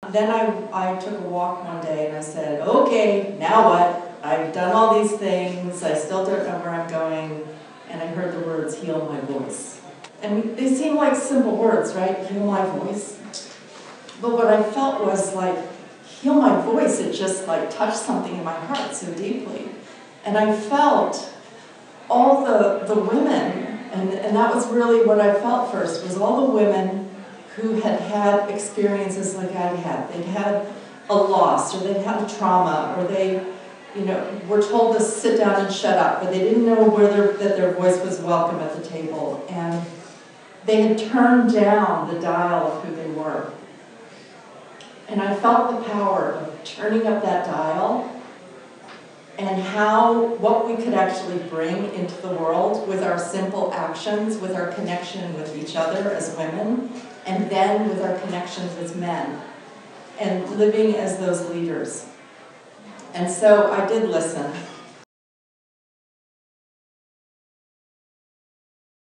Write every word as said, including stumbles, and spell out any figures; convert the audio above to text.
then I, I took a walk one day and I said, okay, now what? I've done all these things, I still don't know where I'm going, and I heard the words, heal my voice. And they seem like simple words, right? Heal my voice. But what I felt was like, heal my voice, it just like touched something in my heart so deeply. And I felt all the, the women, and, and that was really what I felt first, was all the women who had had experiences like I had. They'd had a loss, or they'd had a trauma, or they, you know, were told to sit down and shut up, but they didn't know whether that their voice was welcome at the table. And they had turned down the dial of who they were. And I felt the power of turning up that dial and how, what we could actually bring into the world with our simple actions, with our connection with each other as women, and then with our connections as men, and living as those leaders. And so I did listen.